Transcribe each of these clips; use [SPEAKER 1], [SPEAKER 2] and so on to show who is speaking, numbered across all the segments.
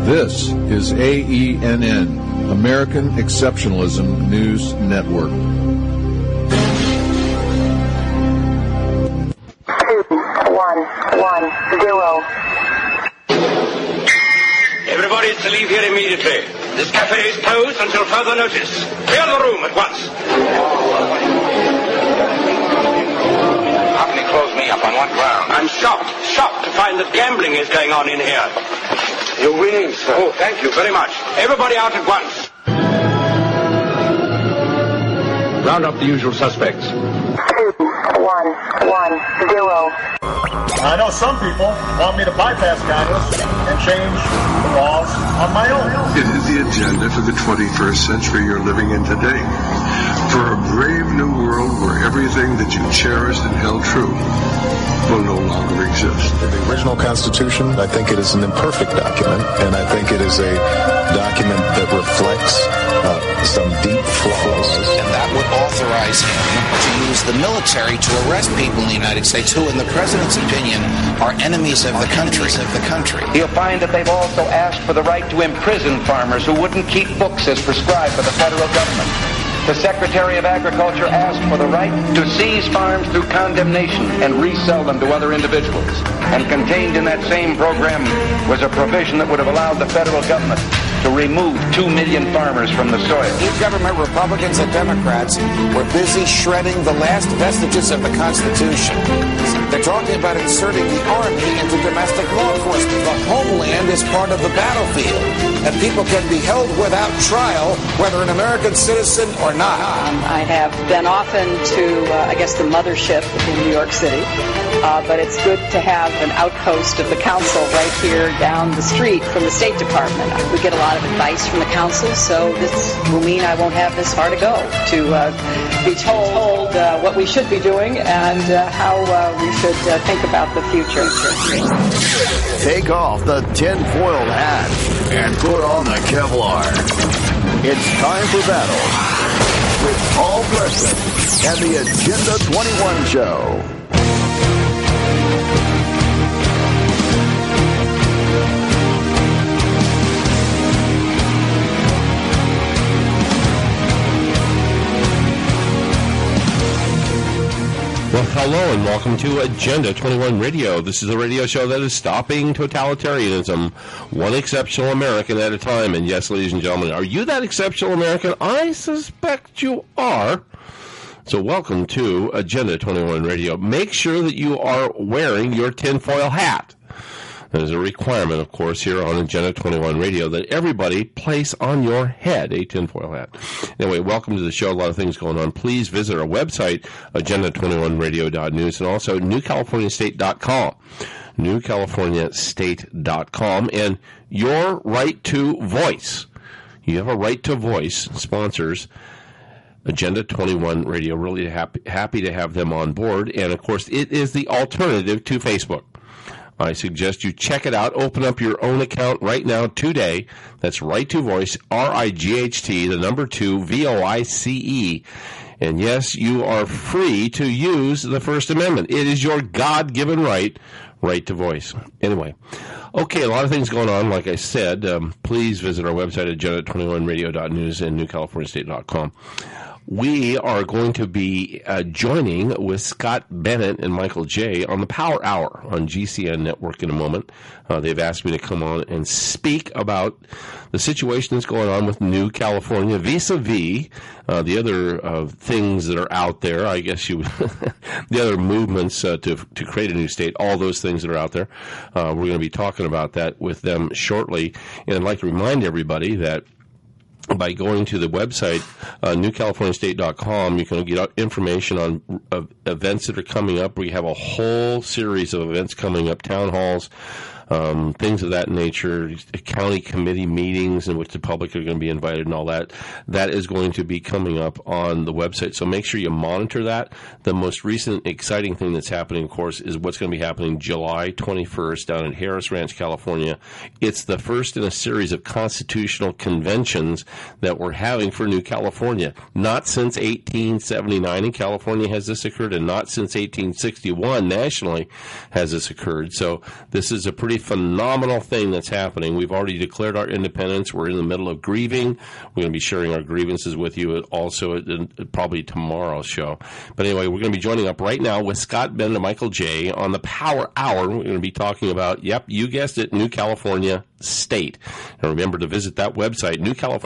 [SPEAKER 1] This is AENN, American Exceptionalism News Network.
[SPEAKER 2] 2110. Everybody is to leave here immediately. This cafe is closed until further notice. Clear the room at once. How can he close me up? On what ground? I'm shocked to find that gambling is going on in here. You're winning, sir. Oh, thank you very much. Everybody out at once. Round up the usual suspects.
[SPEAKER 3] 2110.
[SPEAKER 4] I know some people want me to bypass Congress and change the laws on my own.
[SPEAKER 5] It is the agenda for the 21st century you're living in today. For a brave new world where everything that you cherished and held true will no longer exist.
[SPEAKER 6] The original Constitution, I think it is an imperfect document, and I think it is a document that reflects some deep flaws.
[SPEAKER 7] And that would authorize him to use the military to arrest people in the United States who, in the president's opinion, are enemies of the country.
[SPEAKER 2] He'll find that they've also asked for the right to imprison farmers who wouldn't keep books as prescribed by the federal government. The Secretary of Agriculture asked for the right to seize farms through condemnation and resell them to other individuals. And contained in that same program was a provision that would have allowed the federal government to remove 2 million farmers from the soil.
[SPEAKER 7] Each government, Republicans and Democrats, were busy shredding the last vestiges of the Constitution. They're talking about inserting the Army into domestic law enforcement. The homeland is part of the battlefield, and people can be held without trial, whether an American citizen or not.
[SPEAKER 8] I have been often to, the mothership in New York City, but it's good to have an outpost of the council right here down the street from the State Department. We get a lot of advice from the council, so this will mean I won't have this far to go to be told what we should be doing and how we should think about the future.
[SPEAKER 9] Take off the tin-foiled hat and put on the Kevlar. It's time for battle with Paul Preston and the Agenda 21 Show.
[SPEAKER 10] Well, hello and welcome to Agenda 21 Radio. This is a radio show that is stopping totalitarianism, one exceptional American at a time. And yes, ladies and gentlemen, are you that exceptional American? I suspect you are. So welcome to Agenda 21 Radio. Make sure that you are wearing your tinfoil hat. There's a requirement, of course, here on Agenda 21 Radio that everybody place on your head a tinfoil hat. Anyway, welcome to the show. A lot of things going on. Please visit our website, agenda21radio.news, and also newcaliforniastate.com. newcaliforniastate.com. And your right to voice. You have a right to voice. Sponsors Agenda 21 Radio. Really happy to have them on board. And, of course, it is the alternative to Facebook. I suggest you check it out. Open up your own account right now today. That's Right to Voice, RIGHT, the number 2, VOICE. And yes, you are free to use the First Amendment. It is your God-given right to voice. Anyway, okay, a lot of things going on. Like I said, please visit our website at agenda21radio.news and newcaliforniastate.com. We are going to be joining with Scott Bennett and Michael J. on the Power Hour on GCN Network in a moment. They've asked me to come on and speak about the situation that's going on with New California vis-a-vis the other things that are out there. I guess the other movements to create a new state, all those things that are out there. We're going to be talking about that with them shortly. And I'd like to remind everybody that by going to the website, newcaliforniastate.com, you can get information on events that are coming up. We have a whole series of events coming up, town halls, things of that nature, county committee meetings in which the public are going to be invited and all that. That is going to be coming up on the website. So make sure you monitor that. The most recent exciting thing that's happening, of course, is what's going to be happening July 21st down in Harris Ranch, California. It's the first in a series of constitutional conventions that we're having for New California. Not since 1879 in California has this occurred, and not since 1861 nationally has this occurred. So this is a pretty pretty phenomenal thing that's happening. We've already declared our independence. We're in the middle of grieving. We're going to be sharing our grievances with you also at probably tomorrow's show. But anyway, we're going to be joining up right now with Scott Ben and Michael J. on the Power Hour. We're going to be talking about, yep, you guessed it, New California State. And remember to visit that website,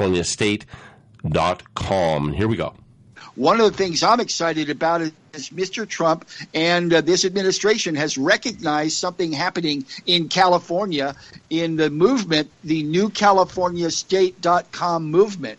[SPEAKER 10] newcaliforniastate.com. Here we go.
[SPEAKER 3] One of the things I'm excited about is Mr. Trump and this administration has recognized something happening in California in the movement, the newcaliforniastate.com movement.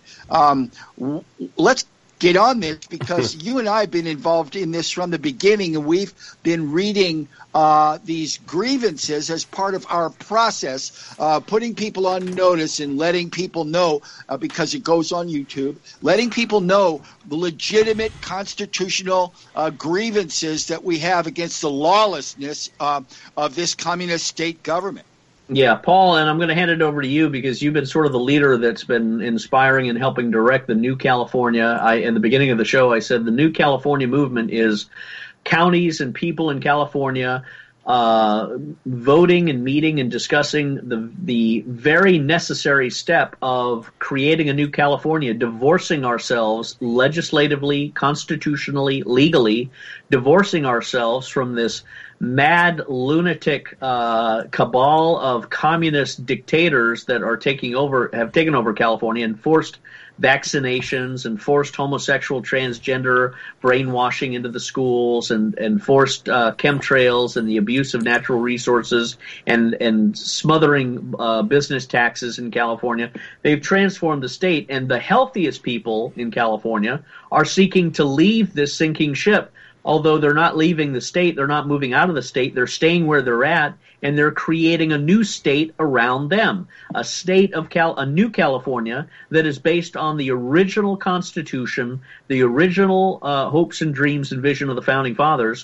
[SPEAKER 3] Let's get on this because you and I have been involved in this from the beginning, and we've been reading these grievances as part of our process, putting people on notice and letting people know, because it goes on YouTube, letting people know the legitimate constitutional grievances that we have against the lawlessness of this communist state government.
[SPEAKER 11] Yeah, Paul, and I'm going to hand it over to you because you've been sort of the leader that's been inspiring and helping direct the New California. In the beginning of the show, I said the New California movement is counties and people in California voting and meeting and discussing the very necessary step of creating a new California, divorcing ourselves legislatively, constitutionally, legally, divorcing ourselves from this mad lunatic cabal of communist dictators that have taken over California and forced vaccinations and forced homosexual transgender brainwashing into the schools and forced chemtrails and the abuse of natural resources and smothering business taxes in California. They've transformed the state, and the healthiest people in California are seeking to leave this sinking ship. Although they're not leaving the state, they're not moving out of the state, they're staying where they're at, and they're creating a new state around them, a state of a new California that is based on the original Constitution, the original hopes and dreams and vision of the Founding Fathers,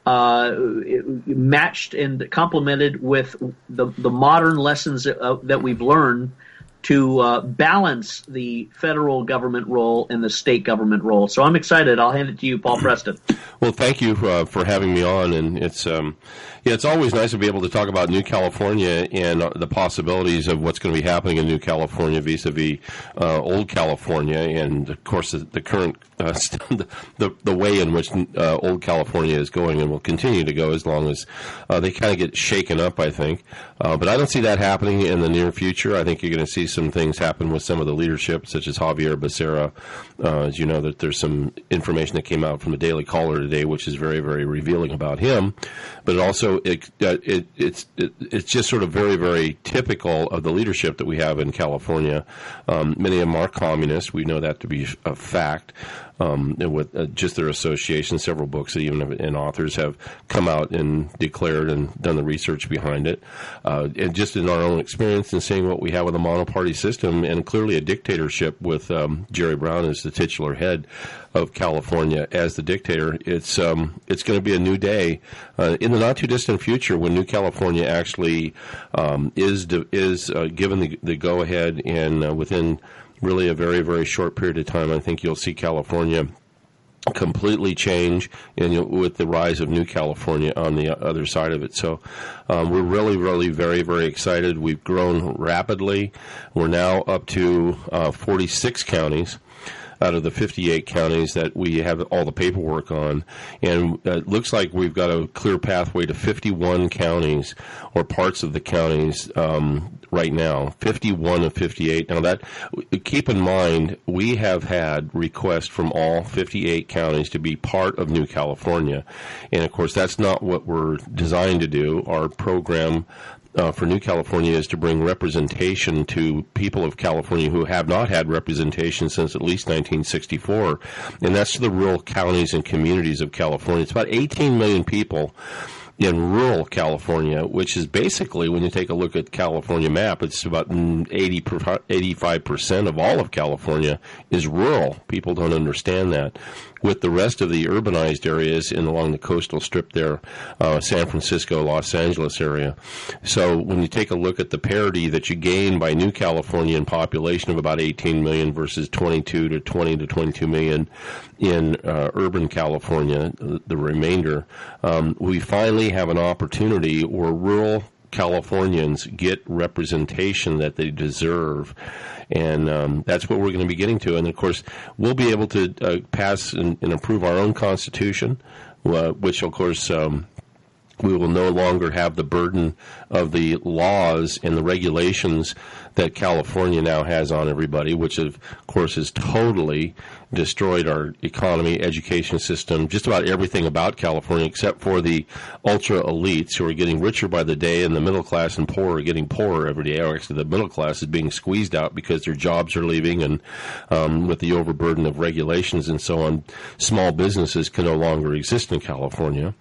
[SPEAKER 11] matched and complemented with the modern lessons that we've learned to balance the federal government role and the state government role. So I'm excited. I'll hand it to you, Paul Preston.
[SPEAKER 10] Well, thank you for having me on, and it's always nice to be able to talk about New California and the possibilities of what's going to be happening in New California vis-a-vis Old California, and of course the current the way in which Old California is going and will continue to go as long as they kind of get shaken up, I think. But I don't see that happening in the near future. I think you're going to see some things happen with some of the leadership, such as Javier Becerra. As you know, that there's some information that came out from the Daily Caller today, which is very, very revealing about him. But also, it's just sort of very, very typical of the leadership that we have in California. Many of them are communists. We know that to be a fact. With just their association, several books and authors have come out and declared and done the research behind it. And just in our own experience and seeing what we have with a monoparty system and clearly a dictatorship with Jerry Brown as the titular head of California as the dictator, it's going to be a new day in the not too distant future when New California actually is given the go ahead, and within really a very, very short period of time, I think you'll see California completely change, and with the rise of New California on the other side of it. So we're really, really very, very excited. We've grown rapidly. We're now up to 46 counties out of the 58 counties that we have all the paperwork on. And it looks like we've got a clear pathway to 51 counties or parts of the counties right now, 51 of 58. Now, that keep in mind, we have had requests from all 58 counties to be part of New California. And, of course, that's not what we're designed to do. Our program for New California is to bring representation to people of California who have not had representation since at least 1964, and that's to the rural counties and communities of California. It's about 18 million people in rural California, which is basically, when you take a look at California map, it's about 85% of all of California is rural. People don't understand that. With the rest of the urbanized areas along the coastal strip there, San Francisco, Los Angeles area. So when you take a look at the parity that you gain by New California in population of about 18 million versus 20 to 22 million in urban California, the remainder, we finally have an opportunity where rural Californians get representation that they deserve. And that's what we're going to be getting to. And, of course, we'll be able to pass and improve our own Constitution, which, of course, we will no longer have the burden of the laws and the regulations that California now has on everybody, which, of course, has totally destroyed our economy, education system, just about everything about California, except for the ultra elites who are getting richer by the day, and the middle class and poor are getting poorer every day. Or actually, the middle class is being squeezed out because their jobs are leaving, and with the overburden of regulations and so on, small businesses can no longer exist in California.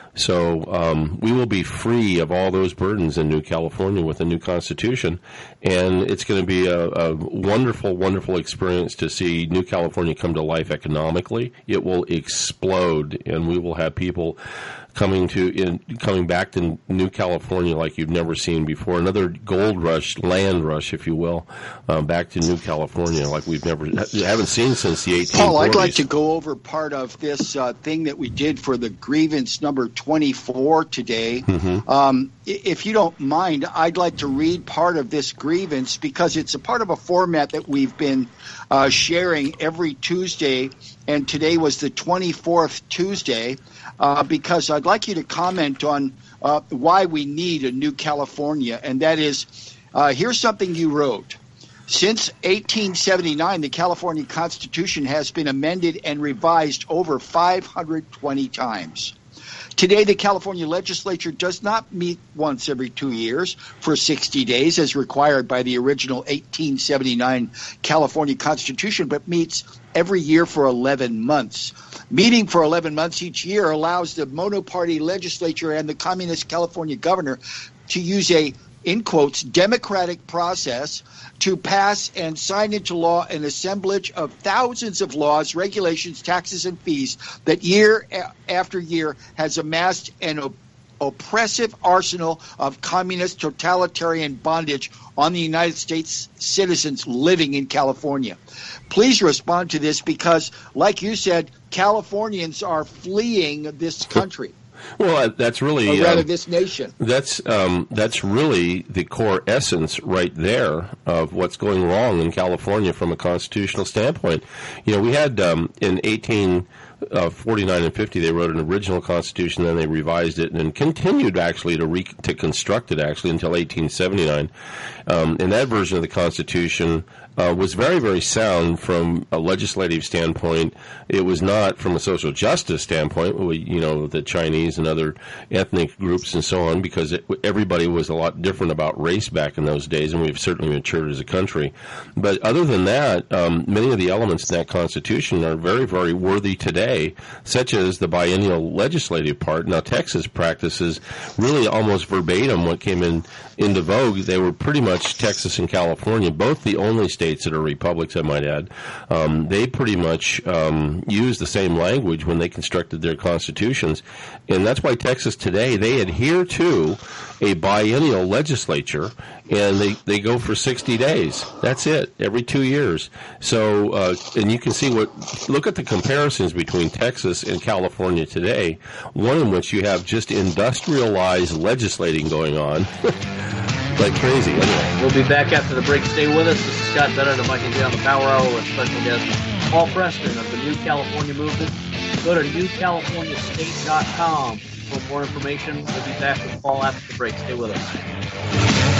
[SPEAKER 10] So we will be free of all those burdens in New California with a new Constitution, and it's going to be a wonderful, wonderful experience to see New California come to life economically. It will explode, and we will have people coming back to New California like you've never seen before. Another gold rush, land rush, if you will, back to New California like we haven't seen since the 1840s.
[SPEAKER 3] Paul, I'd like to go over part of this thing that we did for the grievance number 24 today. Mm-hmm. If you don't mind, I'd like to read part of this grievance because it's a part of a format that we've been sharing every Tuesday, and today was the 24th Tuesday. Because I'd like you to comment on why we need a new California, and that is, here's something you wrote. Since 1879, the California Constitution has been amended and revised over 520 times. Today, the California legislature does not meet once every 2 years for 60 days as required by the original 1879 California Constitution, but meets every year for 11 months. Meeting for 11 months each year allows the monoparty legislature and the communist California governor to use a, in quotes, democratic process to pass and sign into law an assemblage of thousands of laws, regulations, taxes, and fees that year after year has amassed an oppressive arsenal of communist totalitarian bondage on the United States citizens living in California. Please respond to this because, like you said, Californians are fleeing this country.
[SPEAKER 10] Well, that's really
[SPEAKER 3] or rather this nation.
[SPEAKER 10] That's really the core essence right there of what's going wrong in California from a constitutional standpoint. You know, we had in 1849 and 50, they wrote an original constitution, then they revised it and continued actually to construct it actually until 1879. And that version of the Constitution was very, very sound from a legislative standpoint. It was not from a social justice standpoint, you know, the Chinese and other ethnic groups and so on, because everybody was a lot different about race back in those days, and we've certainly matured as a country. But other than that, many of the elements in that Constitution are very, very worthy today, such as the biennial legislative part. Now, Texas practices really almost verbatim what came into vogue. They were pretty much Texas and California, both the only states that are republics, I might add. They pretty much use the same language when they constructed their constitutions. And that's why Texas today, they adhere to a biennial legislature, and they go for 60 days. That's it, every 2 years. So, and you can see look at the comparisons between Texas and California today, one in which you have just industrialized legislating going on. Like crazy. Anyway.
[SPEAKER 11] We'll be back after the break. Stay with us. This is Scott Bennett and Michael J. on the Power Hour with special guest Paul Preston of the New California Movement. Go to newcaliforniastate.com for more information. We'll be back with Paul after the break. Stay with us.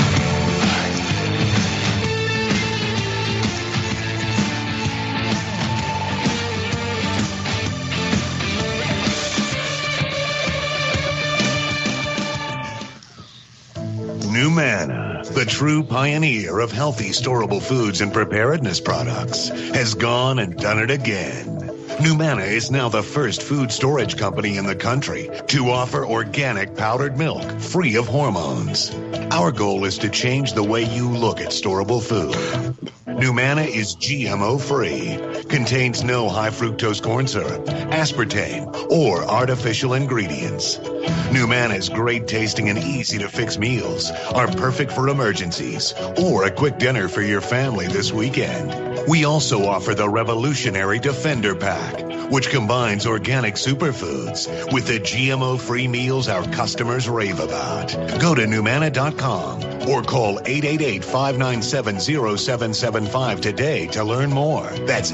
[SPEAKER 12] NuManna, the true pioneer of healthy storable foods and preparedness products, has gone and done it again. NuManna is now the first food storage company in the country to offer organic powdered milk free of hormones. Our goal is to change the way you look at storable food. NuManna is GMO-free, contains no high fructose corn syrup, aspartame, or artificial ingredients. Numana's great tasting and easy to fix meals are perfect for emergencies or a quick dinner for your family this weekend. We also offer the revolutionary Defender Pack, which combines organic superfoods with the GMO-free meals our customers rave about. Go to Numana.com or call 888-597-0775 today to learn more. That's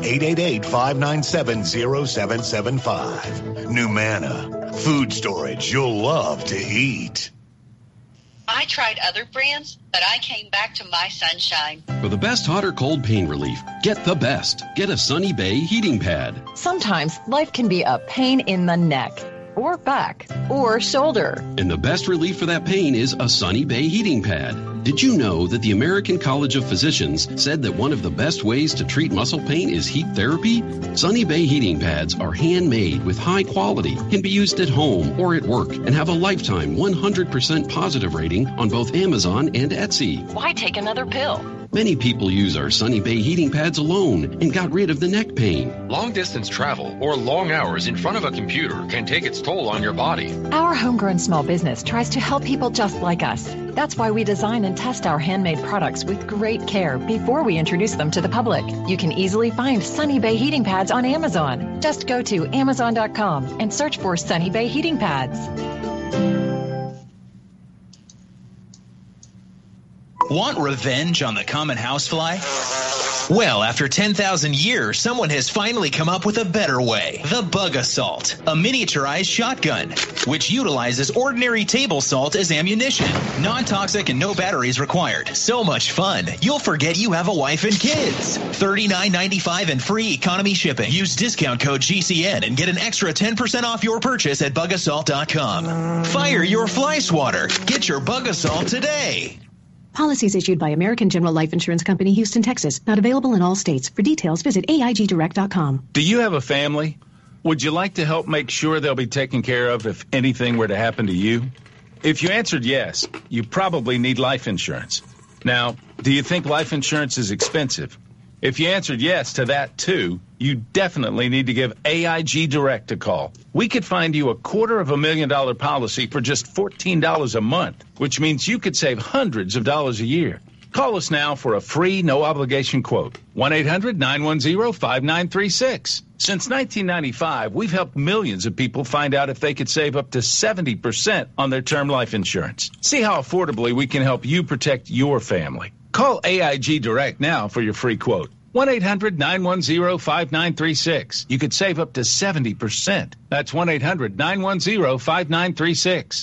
[SPEAKER 12] 888-597-0775. Numana, food storage you'll love to eat.
[SPEAKER 13] I tried other brands, but I came back to My Sunshine.
[SPEAKER 14] For the best hot or cold pain relief, get the best. Get a Sunny Bay heating pad.
[SPEAKER 15] Sometimes life can be a pain in the neck, or back, or shoulder.
[SPEAKER 14] And the best relief for that pain is a Sunny Bay heating pad. Did you know that the American College of Physicians said that one of the best ways to treat muscle pain is heat therapy? Sunny Bay heating pads are handmade with high quality, can be used at home or at work, and have a lifetime 100% positive rating on both Amazon and Etsy.
[SPEAKER 15] Why take another pill?
[SPEAKER 14] Many people use our Sunny Bay heating pads alone and got rid of the neck pain.
[SPEAKER 16] Long-distance travel or long hours in front of a computer can take its toll on your body.
[SPEAKER 15] Our homegrown small business tries to help people just like us. That's why we design and test our handmade products with great care before we introduce them to the public. You can easily find Sunny Bay heating pads on Amazon. Just go to Amazon.com and search for Sunny Bay heating pads.
[SPEAKER 17] Want revenge on the common housefly? Well, after 10,000 years, someone has finally come up with a better way. The Bug Assault, a miniaturized shotgun, which utilizes ordinary table salt as ammunition. Non-toxic and no batteries required. So much fun, you'll forget you have a wife and kids. $39.95 and free economy shipping. Use discount code GCN and get an extra 10% off your purchase at bugassault.com. Fire your fly swatter. Get your Bug Assault today.
[SPEAKER 18] Policies issued by American General Life Insurance Company, Houston, Texas. Not available in all states. For details, visit AIGdirect.com.
[SPEAKER 19] Do you have a family? Would you like to help make sure they'll be taken care of if anything were to happen to you? If you answered yes, you probably need life insurance. Now, do you think life insurance is expensive? If you answered yes to that, too, you definitely need to give AIG Direct a call. We could find you a $250,000 policy for just $14 a month, which means you could save hundreds of dollars a year. Call us now for a free, no-obligation quote. 1-800-910-5936. Since 1995, we've helped millions of people find out if they could save up to 70% on their term life insurance. See how affordably we can help you protect your family. Call AIG Direct now for your free quote. 1-800-910-5936. You could save up to 70%. That's 1-800-910-5936.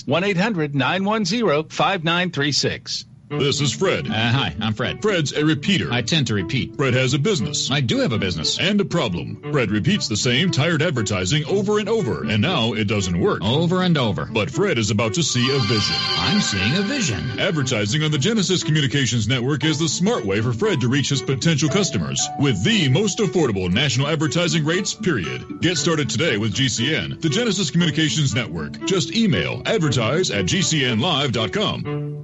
[SPEAKER 19] 1-800-910-5936.
[SPEAKER 20] This is Fred.
[SPEAKER 21] Hi, I'm Fred.
[SPEAKER 20] Fred's a repeater.
[SPEAKER 21] I tend to repeat.
[SPEAKER 20] Fred has a business.
[SPEAKER 21] I do have a business.
[SPEAKER 20] And a problem. Fred repeats the same tired advertising over and over, and now it doesn't work.
[SPEAKER 21] Over and over.
[SPEAKER 20] But Fred is about to see a vision.
[SPEAKER 21] I'm seeing a vision.
[SPEAKER 20] Advertising on the Genesis Communications Network is the smart way for Fred to reach his potential customers with the most affordable national advertising rates, period. Get started today with GCN, the Genesis Communications Network. Just email advertise@gcnlive.com.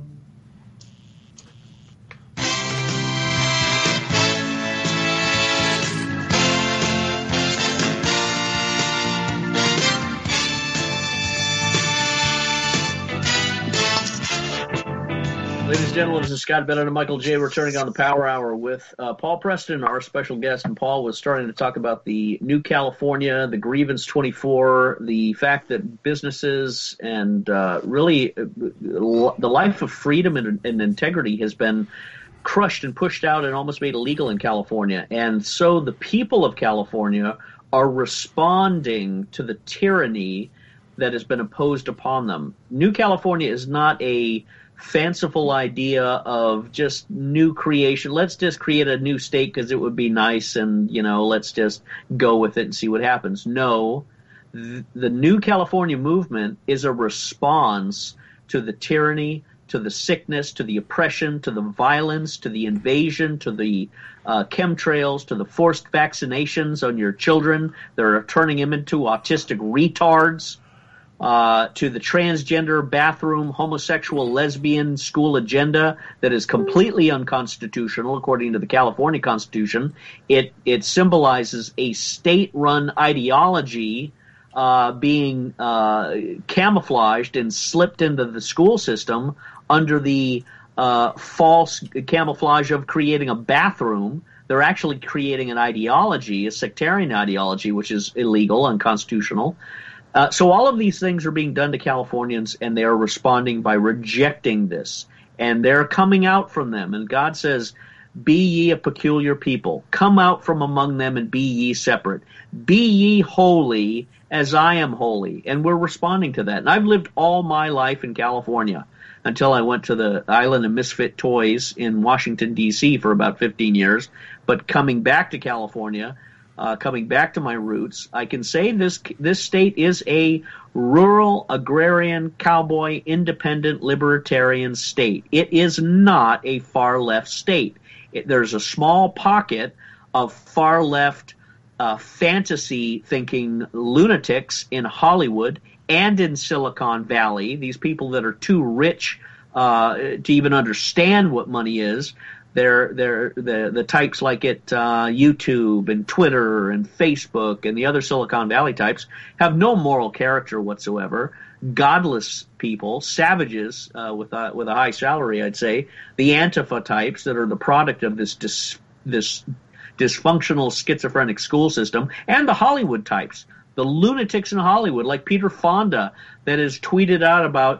[SPEAKER 11] Ladies and gentlemen, this is Scott Bennett and Michael J. returning on the Power Hour with Paul Preston, our special guest. And Paul was starting to talk about the new California, the Grievance 24, the fact that businesses and really the life of freedom and integrity has been crushed and pushed out and almost made illegal in California. And so the people of California are responding to the tyranny that has been imposed upon them. New California is not a fanciful idea of just new creation. Let's just create a new state because it would be nice and, let's just go with it and see what happens. No, the new California movement is a response to the tyranny, to the sickness, to the oppression, to the violence, to the invasion, to the chemtrails, to the forced vaccinations on your children that are turning them into autistic retards. To the transgender, bathroom, homosexual, lesbian school agenda that is completely unconstitutional according to the California Constitution. It symbolizes a state-run ideology being camouflaged and slipped into the school system under the false camouflage of creating a bathroom. They're actually creating an ideology, a sectarian ideology, which is illegal, unconstitutional. So all of these things are being done to Californians, and they are responding by rejecting this. And they're coming out from them. And God says, be ye a peculiar people. Come out from among them and be ye separate. Be ye holy as I am holy. And we're responding to that. And I've lived all my life in California until I went to the Island of Misfit Toys in Washington, D.C. for about 15 years. But coming back to California, coming back to my roots, I can say this state is a rural, agrarian, cowboy, independent, libertarian state. It is not a far-left state. There's a small pocket of far-left fantasy-thinking lunatics in Hollywood and in Silicon Valley, these people that are too rich to even understand what money is. They're the types like at YouTube and Twitter and Facebook and the other Silicon Valley types have no moral character whatsoever. Godless people, savages with a high salary, I'd say. The Antifa types that are the product of this dysfunctional schizophrenic school system, and the Hollywood types, the lunatics in Hollywood, like Peter Fonda, that has tweeted out about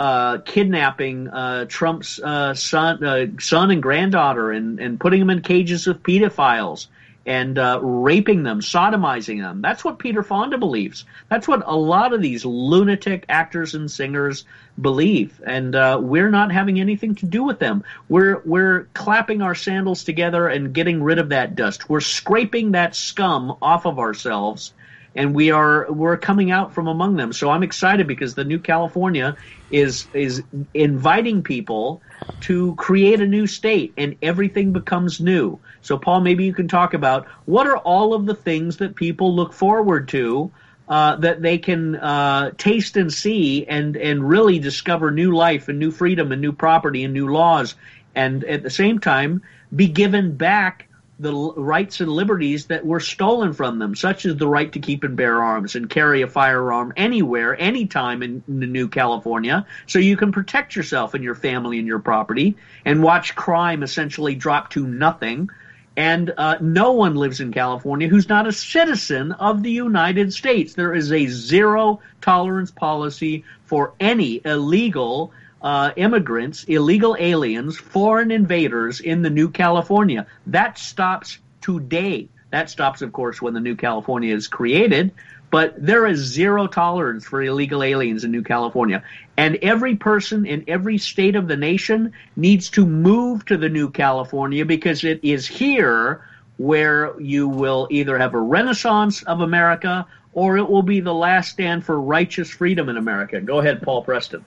[SPEAKER 11] kidnapping Trump's son and granddaughter and putting them in cages with pedophiles and raping them, sodomizing them. That's what Peter Fonda believes. That's what a lot of these lunatic actors and singers believe, and we're not having anything to do with them. We're clapping our sandals together and getting rid of that dust. We're scraping that scum off of ourselves, and we're coming out from among them. So I'm excited because the new California is inviting people to create a new state, and everything becomes new. So Paul, maybe you can talk about what are all of the things that people look forward to that they can taste and see and really discover new life and new freedom and new property and new laws, and at the same time be given back the rights and liberties that were stolen from them, such as the right to keep and bear arms and carry a firearm anywhere, anytime in the new California, so you can protect yourself and your family and your property and watch crime essentially drop to nothing. And no one lives in California who's not a citizen of the United States. There is a zero-tolerance policy for any illegal immigrants, illegal aliens, foreign invaders in the new California. That stops today. That stops, of course, when the new California is created. But there is zero tolerance for illegal aliens in New California. And every person in every state of the nation needs to move to the new California, because it is here where you will either have a renaissance of America or it will be the last stand for righteous freedom in America. Go ahead, Paul Preston.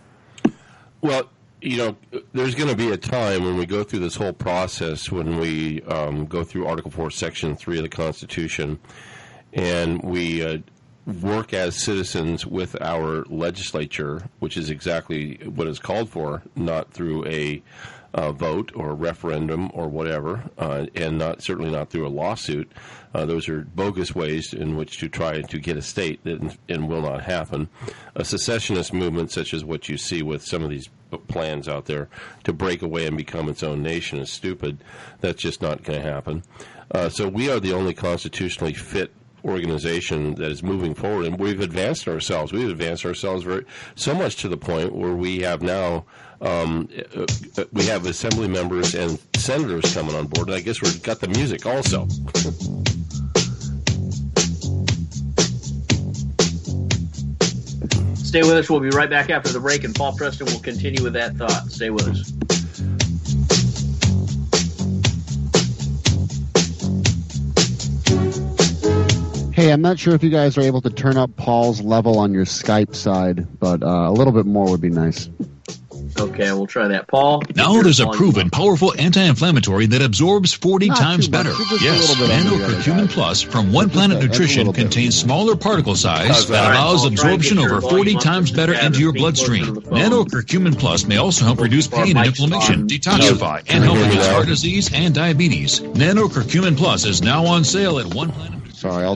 [SPEAKER 10] Well, you know, there's going to be a time when we go through this whole process, when we go through Article 4, Section 3 of the Constitution, and we work as citizens with our legislature, which is exactly what is called for, not through a vote or a referendum or whatever, and certainly not through a lawsuit. Those are bogus ways in which to try to get a state and will not happen. A secessionist movement such as what you see with some of these plans out there to break away and become its own nation is stupid. That's just not going to happen. So we are the only constitutionally fit organization that is moving forward, and we've advanced ourselves. We've advanced ourselves so much to the point where we have now we have assembly members and senators coming on board, and I guess we've got the music also.
[SPEAKER 11] Stay with us. We'll be right back after the break, and Paul Preston will continue with that thought. Stay with us.
[SPEAKER 1] Hey, I'm not sure if you guys are able to turn up Paul's level on your Skype side, but a little bit more would be nice.
[SPEAKER 11] Okay, we'll try that. Paul?
[SPEAKER 21] Now there's a proven, powerful anti-inflammatory that absorbs 40 times better. Yes, Nano-Curcumin Plus from One Planet Nutrition contains smaller particle size that allows absorption over 40 times better into your bloodstream. Nano-Curcumin Plus may also help reduce pain and inflammation, detoxify, and help against heart disease and diabetes. Nano-Curcumin Plus is now on sale at One Planet.
[SPEAKER 1] Sorry,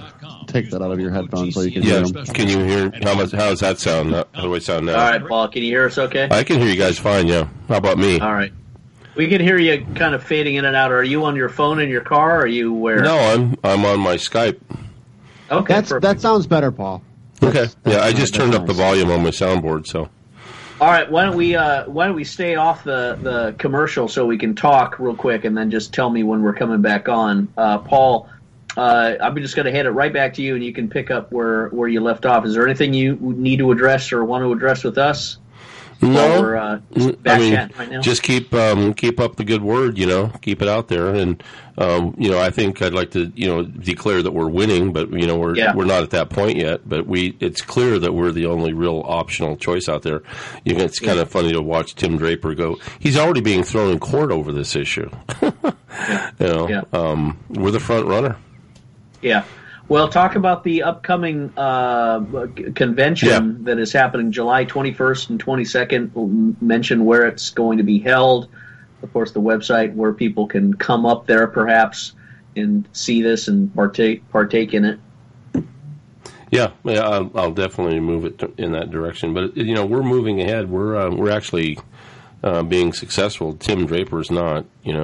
[SPEAKER 1] take that out of your headphones so you can hear them.
[SPEAKER 10] Can you hear? How does that sound? How do I sound now?
[SPEAKER 11] All right, Paul. Can you hear us? Okay.
[SPEAKER 10] I can hear you guys fine. Yeah. How about me?
[SPEAKER 11] All right. We can hear you kind of fading in and out. Are you on your phone in your car? Or are you where?
[SPEAKER 10] No, I'm on my Skype.
[SPEAKER 11] Okay.
[SPEAKER 1] That sounds better, Paul.
[SPEAKER 10] Okay. Yeah, I just turned up the volume on my soundboard. So.
[SPEAKER 11] All right. Why don't we stay off the commercial so we can talk real quick, and then just tell me when we're coming back on, Paul. I'm just going to hand it right back to you, and you can pick up where you left off. Is there anything you need to address or want to address with us?
[SPEAKER 10] No,
[SPEAKER 11] right now?
[SPEAKER 10] Just keep up the good word. Keep it out there, and I think I'd like to declare that we're winning, but we're not at that point yet. But it's clear that we're the only real optional choice out there. It's kind of funny to watch Tim Draper go. He's already being thrown in court over this issue. We're the front runner.
[SPEAKER 11] Yeah. Well, talk about the upcoming convention that is happening July 21st and 22nd. We'll mention where it's going to be held. Of course, the website where people can come up there perhaps and see this and partake in it.
[SPEAKER 10] Yeah, I'll definitely move it in that direction. But we're moving ahead. We're actually being successful. Tim Draper's not.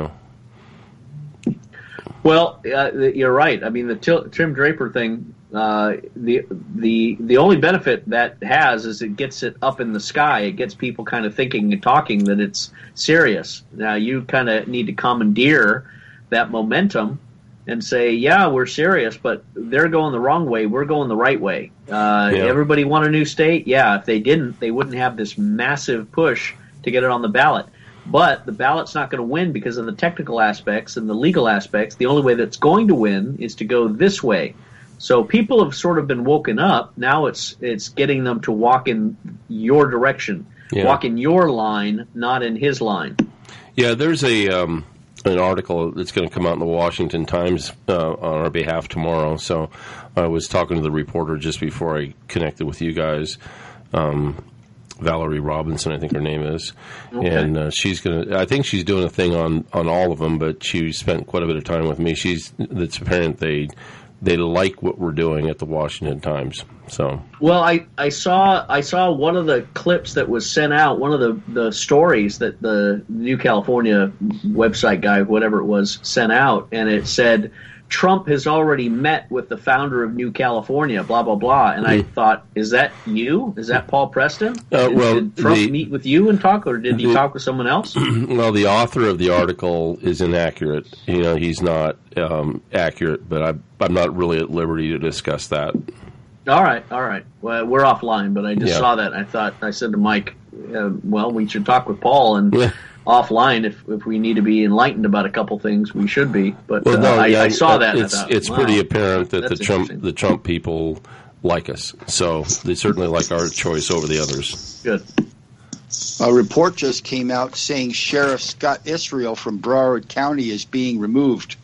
[SPEAKER 11] Well, you're right. I mean, the Tim Draper thing, the only benefit that has is it gets it up in the sky. It gets people kind of thinking and talking that it's serious. Now, you kind of need to commandeer that momentum and say, yeah, we're serious, but they're going the wrong way. We're going the right way. Everybody want a new state? Yeah, if they didn't, they wouldn't have this massive push to get it on the ballot. But the ballot's not going to win because of the technical aspects and the legal aspects. The only way that's going to win is to go this way. So people have sort of been woken up. Now it's getting them to walk in your direction, walk in your line, not in his line.
[SPEAKER 10] Yeah, there's an article that's going to come out in the Washington Times on our behalf tomorrow. So I was talking to the reporter just before I connected with you guys. Valerie Robinson, I think her name is, and I think she's doing a thing on all of them, but she spent quite a bit of time with me. It's apparent they like what we're doing at the Washington Times. So,
[SPEAKER 11] well, I saw one of the clips that was sent out, one of the stories that the New California website guy, whatever it was, sent out, and it said, Trump has already met with the founder of New California, blah, blah, blah. And I thought, is that you? Is that Paul Preston? Did Trump meet with you and talk, or did he talk with someone else?
[SPEAKER 10] Well, the author of the article is inaccurate. He's not accurate, but I'm not really at liberty to discuss that.
[SPEAKER 11] All right. Well, we're offline, but I just saw that. I said to Mike, well, we should talk with Paul, and offline, if we need to be enlightened about a couple things, we should be. But I saw that.
[SPEAKER 10] It's pretty apparent that the Trump people like us, so they certainly like our choice over the others.
[SPEAKER 11] Good.
[SPEAKER 3] A report just came out saying Sheriff Scott Israel from Broward County is being removed.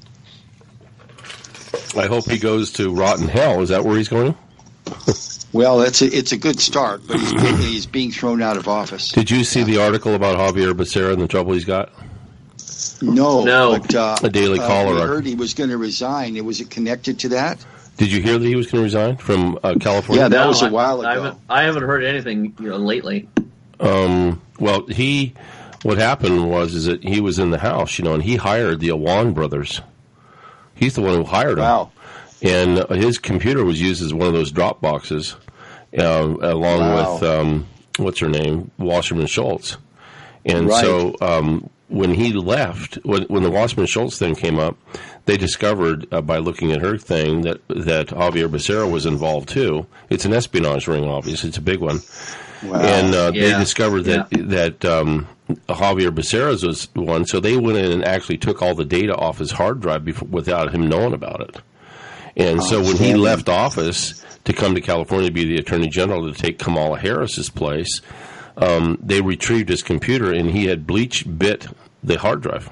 [SPEAKER 10] I hope he goes to rotten hell. Is that where he's going?
[SPEAKER 3] Well, it's a good start, but he's being thrown out of office.
[SPEAKER 10] Did you see the article about Javier Becerra and the trouble he's got?
[SPEAKER 3] No. But,
[SPEAKER 10] a Daily Caller.
[SPEAKER 3] I heard he was going to resign. Was it connected to that?
[SPEAKER 10] Did you hear that he was going to resign from California?
[SPEAKER 3] Yeah, that was a while ago.
[SPEAKER 11] I haven't heard anything lately.
[SPEAKER 10] Well, what happened was that he was in the house, and he hired the Awan brothers. He's the one who hired him.
[SPEAKER 3] Wow.
[SPEAKER 10] And his computer was used as one of those drop boxes, along with what's her name, Wasserman Schultz. And so when he left, when the Wasserman Schultz thing came up, they discovered by looking at her thing that Javier Becerra was involved too. It's an espionage ring, obviously. It's a big one. Wow. And they discovered that Javier Becerra's was one, so they went in and actually took all the data off his hard drive without him knowing about it. And so when he left office to come to California to be the Attorney General to take Kamala Harris's place, they retrieved his computer, and he had bit the hard drive.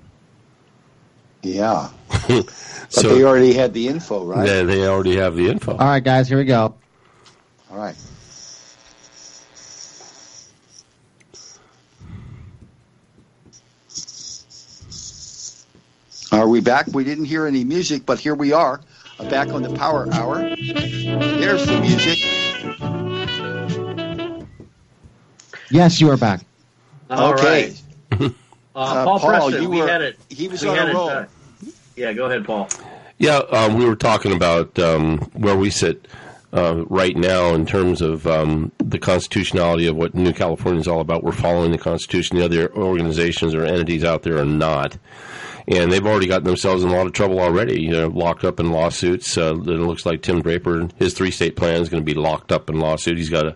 [SPEAKER 3] Yeah. But they already had the info, right?
[SPEAKER 10] Yeah, they already have the info.
[SPEAKER 1] All right, guys, here we go.
[SPEAKER 3] All right. Are we back? We didn't hear any music, but here we are. back on the Power Hour. There's the music.
[SPEAKER 1] Yes, you are back.
[SPEAKER 3] Okay.
[SPEAKER 11] Paul Preston,
[SPEAKER 3] he was on a roll.
[SPEAKER 11] Yeah, go ahead, Paul.
[SPEAKER 10] Yeah, we were talking about where we sit right now in terms of the constitutionality of what New California is all about. We're following the Constitution. The other organizations or entities out there are not. And they've already gotten themselves in a lot of trouble already, locked up in lawsuits. It looks like Tim Draper, his 3-state plan is going to be locked up in lawsuit. He's got a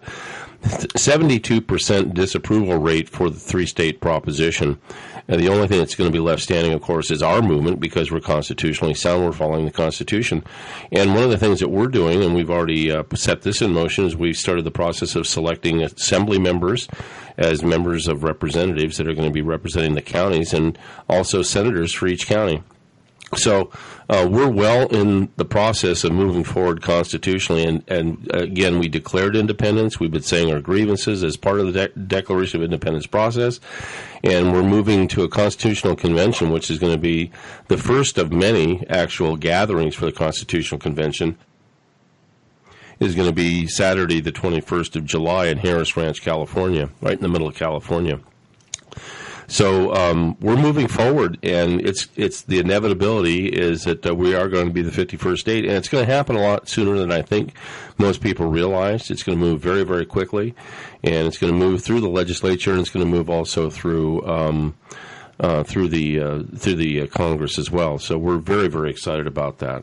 [SPEAKER 10] 72% disapproval rate for the 3-state proposition. And the only thing that's going to be left standing, of course, is our movement, because we're constitutionally sound. We're following the Constitution. And one of the things that we're doing, and we've already set this in motion, is we've started the process of selecting assembly members as members of representatives that are going to be representing the counties, and also senators for each county. So we're well in the process of moving forward constitutionally, and again, we declared independence. We've been saying our grievances as part of the Declaration of Independence process, and we're moving to a constitutional convention, which is going to be the first of many actual gatherings for the Constitutional Convention. Is going to be Saturday, the 21st of July in Harris Ranch, California, right in the middle of California. So we're moving forward, and it's the inevitability is that we are going to be the 51st state, and it's going to happen a lot sooner than I think most people realize. It's going to move very, very quickly, and it's going to move through the legislature, and it's going to move also through the Congress as well. So we're very, very excited about that.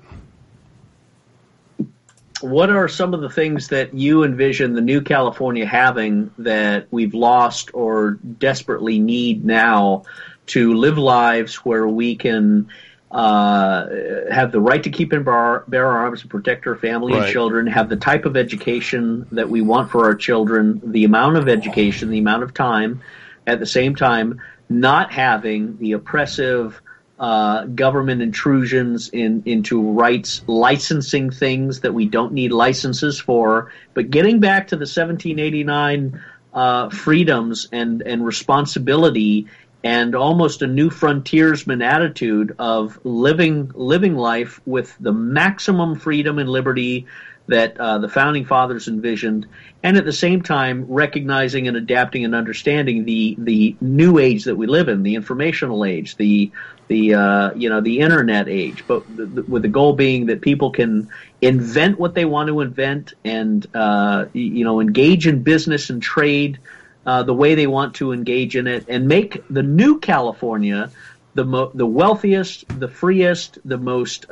[SPEAKER 11] What are some of the things that you envision the New California having that we've lost or desperately need now to live lives where we can have the right to keep and bear arms and protect our family and children, have the type of education that we want for our children, the amount of education, the amount of time, at the same time not having the oppressive government intrusions into rights, licensing things that we don't need licenses for, but getting back to the 1789 freedoms and responsibility and almost a new frontiersman attitude of living life with the maximum freedom and liberty that the Founding Fathers envisioned, and at the same time recognizing and adapting and understanding the new age that we live in, the informational age, the internet age, but with the goal being that people can invent what they want to invent and engage in business and trade the way they want to engage in it, and make the New California the wealthiest, the freest, the most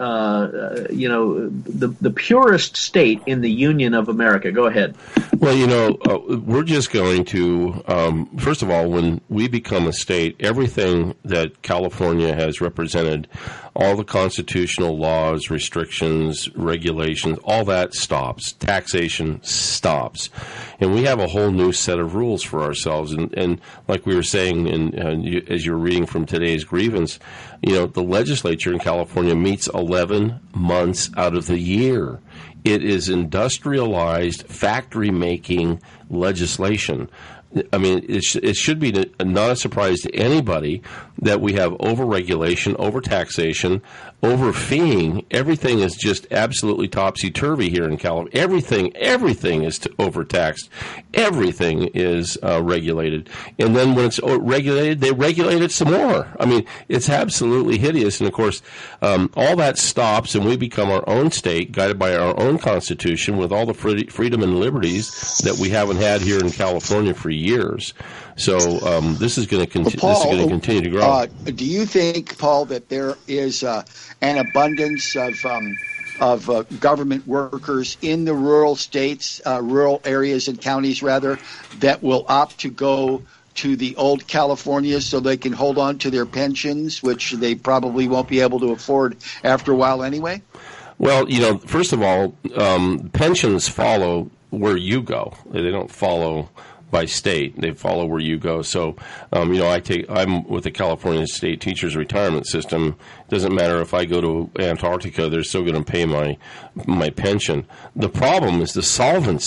[SPEAKER 11] the purest state in the Union of America. Go ahead.
[SPEAKER 10] Well, we're just going to first of all, when we become a state, everything that California has represented, all the constitutional laws, restrictions, regulations, all that stops. Taxation stops. And we have a whole new set of rules for ourselves. And like we were saying, as you were reading from today's grievance, the legislature in California meets 11 months out of the year. It is industrialized, factory-making legislation. I mean, it should be not a surprise to anybody that we have over-regulation, over-taxation, over-feeing. Everything is just absolutely topsy-turvy here in California. Everything is overtaxed. Everything is regulated. And then when it's regulated, they regulate it some more. I mean, it's absolutely hideous. And, of course, all that stops, and we become our own state, guided by our own Constitution, with all the freedom and liberties that we haven't had here in California for years. So this is going to continue to grow.
[SPEAKER 3] Do you think, Paul, that there is an abundance of government workers in the rural states, rural areas and counties, rather, that will opt to go to the old California so they can hold on to their pensions, which they probably won't be able to afford after a while anyway?
[SPEAKER 10] Well, first of all, pensions follow where you go. They don't follow by state. They follow where you go. So, I'm with the California State Teachers Retirement System. It doesn't matter if I go to Antarctica, they're still going to pay my pension. The problem is the solvency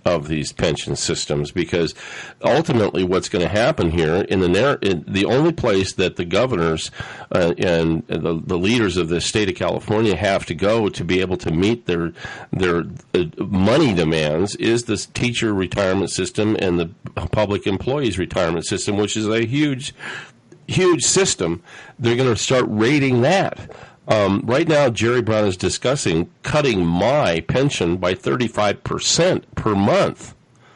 [SPEAKER 10] of these pension systems, because ultimately what's going to happen here in the only place that the governors and the leaders of the state of California have to go to be able to meet their money demands is the teacher retirement system and the public employees retirement system, which is a huge system. They're going to start raiding that. Right now, Jerry Brown is discussing cutting my pension by 35% per month.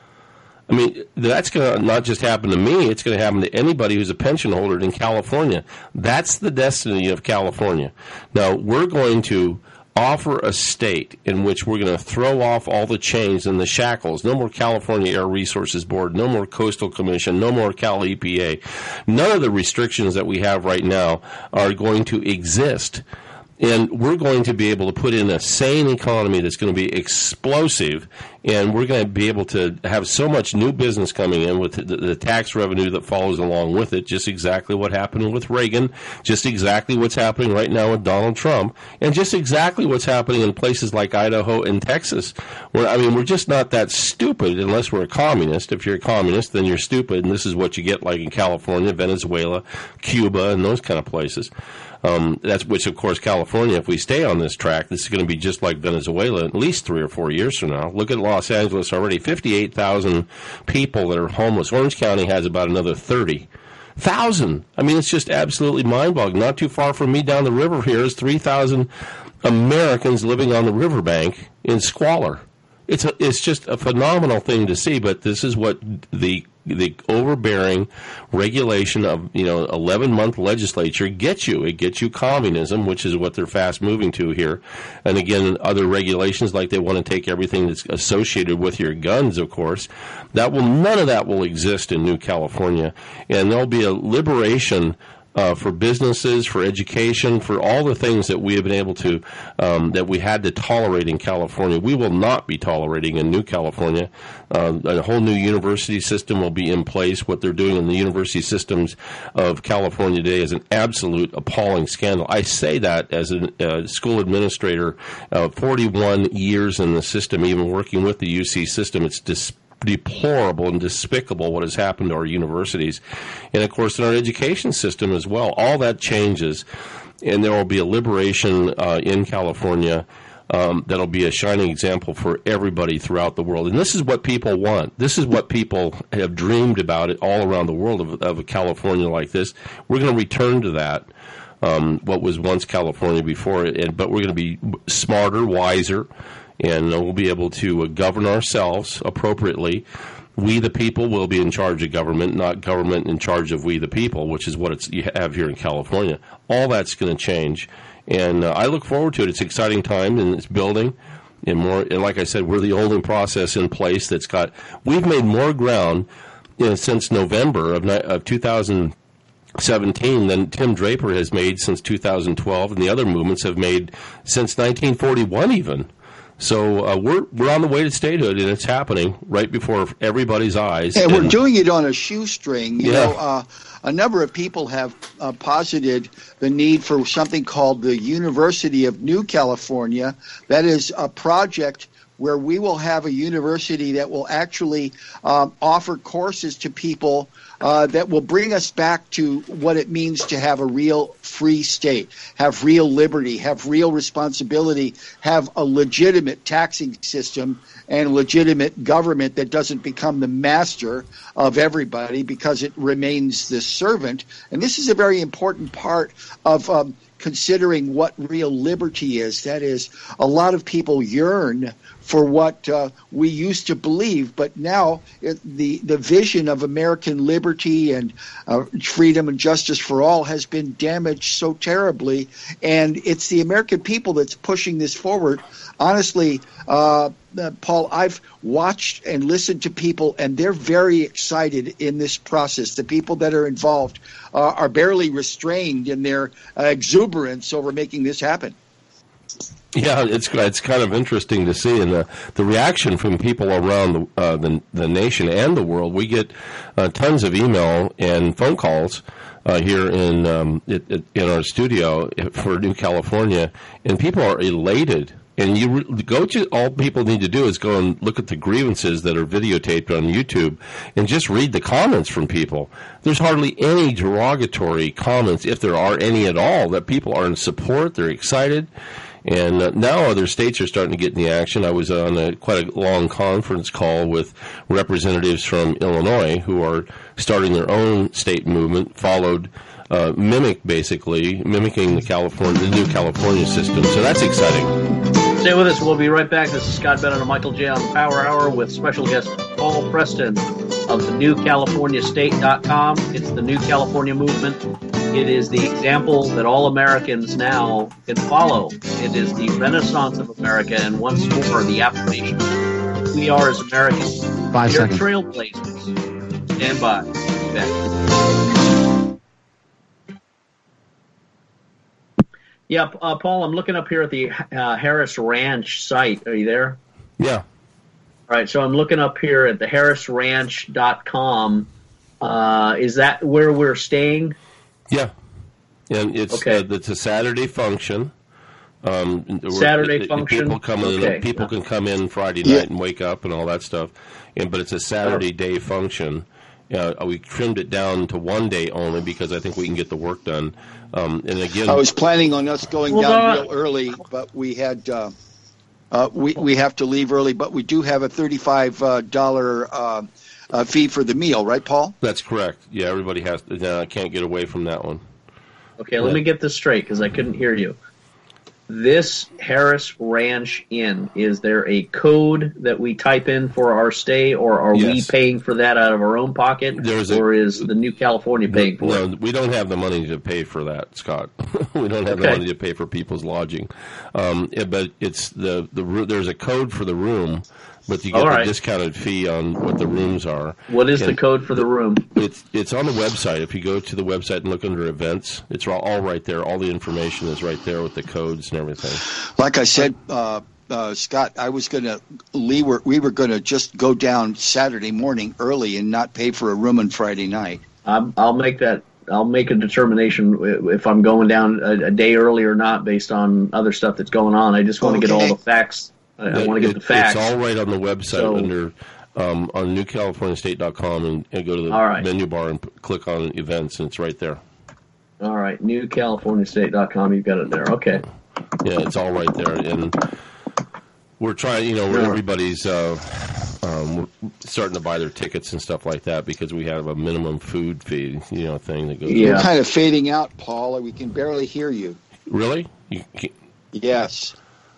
[SPEAKER 10] I mean, that's going to not just happen to me, it's going to happen to anybody who's a pension holder in California. That's the destiny of California. Now, we're going to offer a state in which we're going to throw off all the chains and the shackles. No more California Air Resources Board, no more Coastal Commission, no more Cal EPA. None of the restrictions that we have right now are going to exist. And we're going to be able to put in a sane economy that's going to be explosive, and we're going to be able to have so much new business coming in with the tax revenue that follows along with it, just exactly what happened with Reagan, just exactly what's happening right now with Donald Trump, and just exactly what's happening in places like Idaho and Texas. We're just not that stupid unless we're a communist. If you're a communist, then you're stupid, and this is what you get like in California, Venezuela, Cuba, and those kind of places. Which, of course, California, if we stay on this track, this is going to be just like Venezuela at least 3 or 4 years from now. Look at Los Angeles already, 58,000 people that are homeless. Orange County has about another 30,000. I mean, it's just absolutely mind-boggling. Not too far from me down the river here is 3,000 Americans living on the riverbank in squalor. It's just a phenomenal thing to see, but this is what the overbearing regulation of 11-month legislature gets you. It gets you communism, which is what they're fast moving to here. And again, other regulations like they want to take everything that's associated with your guns, of course. None of that will exist in New California, and there'll be a liberation for businesses, for education, for all the things that we have been able to, that we had to tolerate in California. We will not be tolerating in New California. A whole new university system will be in place. What they're doing in the university systems of California today is an absolute appalling scandal. I say that as a school administrator, 41 years in the system, even working with the UC system. It's deplorable and despicable what has happened to our universities, and of course in our education system as well. All that changes, and there will be a liberation in California that'll be a shining example for everybody throughout the world. And this is what people want. This is what people have dreamed about it all around the world of a California like this. We're going to return to that. What was once California before it, but we're going to be smarter, wiser, and we'll be able to govern ourselves appropriately. We, the people, will be in charge of government, not government in charge of we, the people, which is what you have here in California. All that's going to change, and I look forward to it. It's an exciting time, and it's building. And like I said, we're the only process in place that's got. We've made more ground since November of 2017 than Tim Draper has made since 2012, and the other movements have made since 1941 even. So we're on the way to statehood, and it's happening right before everybody's eyes.
[SPEAKER 3] And we're doing it on a shoestring. You know, a number of people have posited the need for something called the University of New California. That is a project where we will have a university that will actually offer courses to people that will bring us back to what it means to have a real free state, have real liberty, have real responsibility, have a legitimate taxing system and legitimate government that doesn't become the master of everybody because it remains the servant. And this is a very important part of considering what real liberty is. That is, a lot of people yearn for what we used to believe, but now the vision of American liberty and freedom and justice for all has been damaged so terribly, and it's the American people that's pushing this forward. Honestly, Paul, I've watched and listened to people, and they're very excited in this process. The people that are involved are barely restrained in their exuberance over making this happen.
[SPEAKER 10] Yeah, it's kind of interesting to see, and the reaction from people around the nation and the world. We get tons of email and phone calls here in our studio for New California, and people are elated And all people need to do is go and look at the grievances that are videotaped on YouTube and just read the comments from people. There's hardly any derogatory comments, if there are any at all, that people are in support. They're excited. And now other states are starting to get in the action. I was on quite a long conference call with representatives from Illinois who are starting their own state movement, mimicking the new California system. So that's exciting.
[SPEAKER 11] Stay with us. We'll be right back. This is Scott Bennett and Michael J. on the Power Hour with special guest Paul Preston of thenewcaliforniastate.com. It's the New California Movement. It is the example that all Americans now can follow. It is the renaissance of America, and once more, the affirmation. We are, as Americans,
[SPEAKER 1] 5
[SPEAKER 11] we are
[SPEAKER 1] seconds.
[SPEAKER 11] trailblazers. Stand by. Be back. Yeah, Paul, I'm looking up here at the Harris Ranch site. Are you there?
[SPEAKER 10] Yeah.
[SPEAKER 11] All right, so I'm looking up here at the harrisranch.com. Is that where we're staying?
[SPEAKER 10] Yeah. And it's a Saturday function.
[SPEAKER 11] Saturday function.
[SPEAKER 10] People can come in Friday night and wake up and all that stuff. But it's a Saturday day function. We trimmed it down to one day only because I think we can get the work done. And again,
[SPEAKER 3] I was planning on us going down real early, but we had we have to leave early. But we do have a $35 fee for the meal, right, Paul?
[SPEAKER 10] That's correct. Yeah, everybody has to. I can't get away from that one.
[SPEAKER 11] Okay, let me get this straight because I couldn't hear you. This Harris Ranch Inn, is there a code that we type in for our stay, or are we paying for that out of our own pocket, or is the New California paying for it?
[SPEAKER 10] No, we don't have the money to pay for that, Scott. We don't have the money to pay for people's lodging. But it's there's a code for the room, but you get the discounted fee on what the rooms are.
[SPEAKER 11] What is the code for the room?
[SPEAKER 10] It's on the website. If you go to the website and look under events, it's all right there. All the information is right there with the codes and everything.
[SPEAKER 3] Like I said, Scott, I was we were going to just go down Saturday morning early and not pay for a room on Friday night.
[SPEAKER 11] I'll make that. I'll make a determination if I'm going down a day early or not based on other stuff that's going on. I just want to get all the facts. I want to get the facts.
[SPEAKER 10] It's all right on the website under on newcaliforniastate.com and go to the menu bar and click on events, and it's right there.
[SPEAKER 11] All right, newcaliforniastate.com. You've got it there. Okay.
[SPEAKER 10] Yeah, it's all right there, and we're trying. Everybody's starting to buy their tickets and stuff like that because we have a minimum food fee, thing that goes.
[SPEAKER 3] Yeah, you're kind of fading out, Paul. We can barely hear you.
[SPEAKER 10] Really?
[SPEAKER 3] Yes.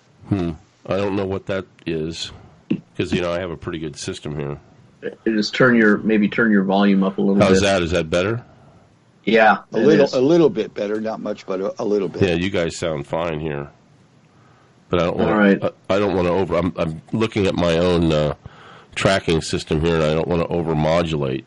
[SPEAKER 10] I don't know what that is because I have a pretty good system here.
[SPEAKER 11] Just turn your volume up a little bit.
[SPEAKER 10] How's that? Is that better?
[SPEAKER 11] Yeah,
[SPEAKER 3] a little bit better, not much, but a little bit.
[SPEAKER 10] Yeah, you guys sound fine here, but I don't want to. I don't want to over. I'm looking at my own tracking system here, and I don't want to overmodulate.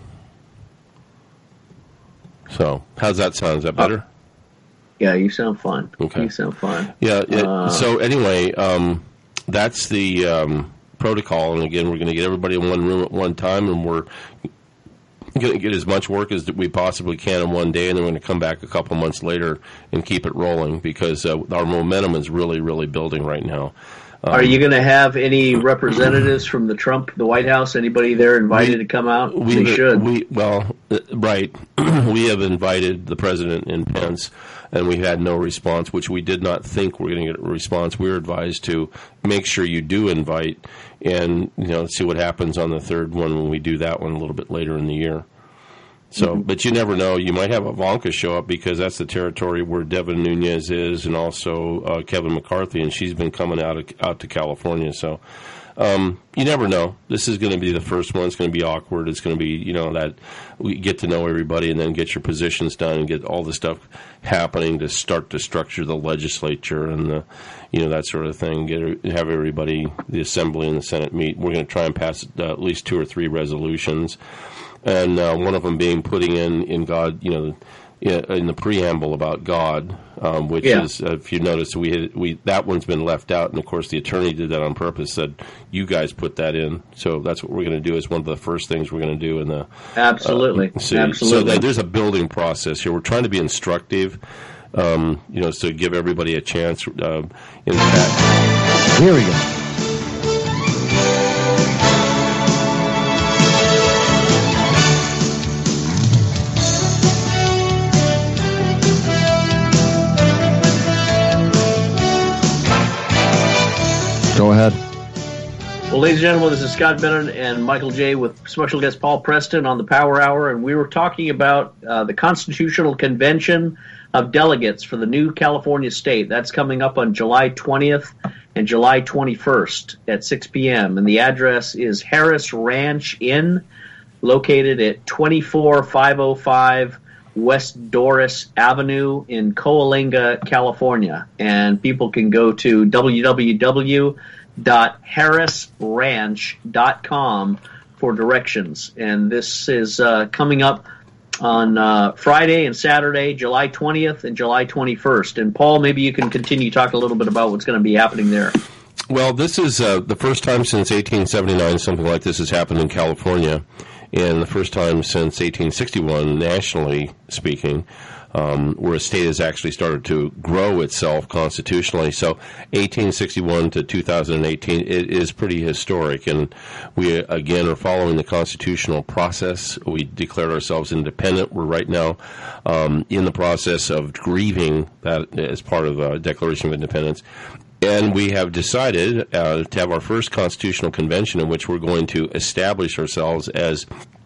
[SPEAKER 10] So, how's that sound? Is that better?
[SPEAKER 11] Yeah, you sound fine.
[SPEAKER 10] Okay,
[SPEAKER 11] you sound fine.
[SPEAKER 10] Yeah. So anyway, that's the protocol, and again, we're going to get everybody in one room at one time, and we're going to get as much work as we possibly can in one day, and then we're going to come back a couple months later and keep it rolling because our momentum is really, really building right now.
[SPEAKER 11] Are you going to have any representatives from the White House? Anybody there invited to come out? They should.
[SPEAKER 10] Right. We have invited the president and Pence, and we had no response, which we did not think we were going to get a response. We were advised to make sure you do invite and see what happens on the third one when we do that one a little bit later in the year. So, but you never know. You might have Ivanka show up because that's the territory where Devin Nunes is, and also Kevin McCarthy, and she's been coming out to California. So, you never know. This is going to be the first one. It's going to be awkward. It's going to be that we get to know everybody, and then get your positions done, and get all the stuff happening to start to structure the legislature and the that sort of thing. Have everybody, the Assembly and the Senate meet. We're going to try and pass at least 2 or 3 resolutions. And one of them being putting in God, in the preamble about God, which is, if you notice, that one's been left out, and of course the attorney did that on purpose. Said you guys put that in, so that's what we're going to do. Is one of the first things we're going to do in the
[SPEAKER 11] absolutely.
[SPEAKER 10] So there's a building process here. We're trying to be instructive, so give everybody a chance. In fact.
[SPEAKER 1] Here we go. Go ahead.
[SPEAKER 11] Well, ladies and gentlemen, this is Scott Bennett and Michael J. with special guest Paul Preston on the Power Hour, and we were talking about the Constitutional Convention of Delegates for the new California state. That's coming up on July 20th and July 21st at 6 p.m., and the address is Harris Ranch Inn, located at 24505 West Doris Avenue in Coalinga, California. And people can go to www.harrisranch.com for directions. And this is coming up on Friday and Saturday, July 20th and July 21st. And Paul, maybe you can continue to talk a little bit about what's going to be happening there.
[SPEAKER 10] Well, this is the first time since 1879 something like this has happened in California, and the first time since 1861, nationally speaking, where a state has actually started to grow itself constitutionally. So 1861 to 2018, it is pretty historic, and we, again, are following the constitutional process. We declared ourselves independent. We're right now in the process of grieving that as part of the Declaration of Independence. And we have decided to have our first constitutional convention in which we're going to establish ourselves as